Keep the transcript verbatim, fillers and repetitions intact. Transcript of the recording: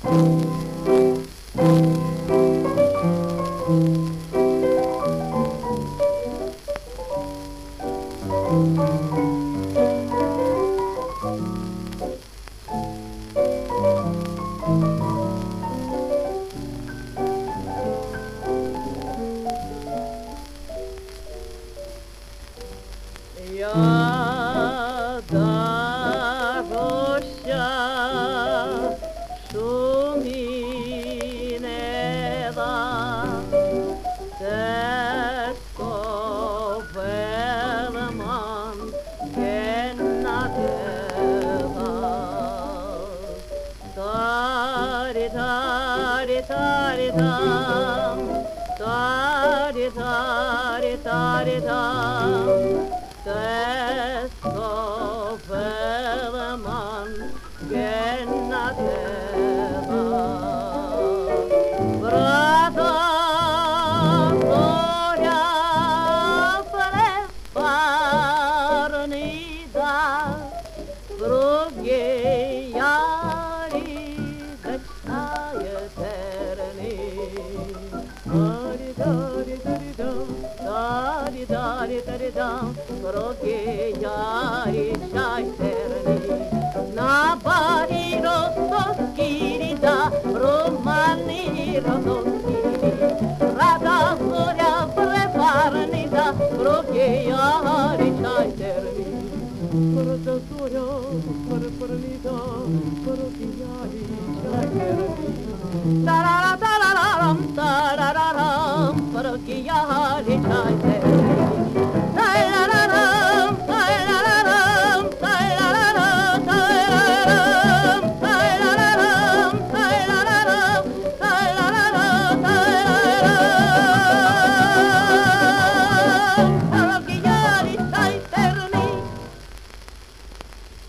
Я дорожча шумінева, тесто велман геннадела. Тари тари тари там, тари тари тари там. Testo velman gennadeva. Brata зоря preparnida, drugie jari găștaie terni. Dari dari dari dam, dari dari dari dam, drugie jari găștaie na bari rostoskiri da, romani rostoskiri, rada zoria preparnida, drugie jari găștaie rada zoria preparnida, drugie jari găștaie da da da da da da da da da da da da da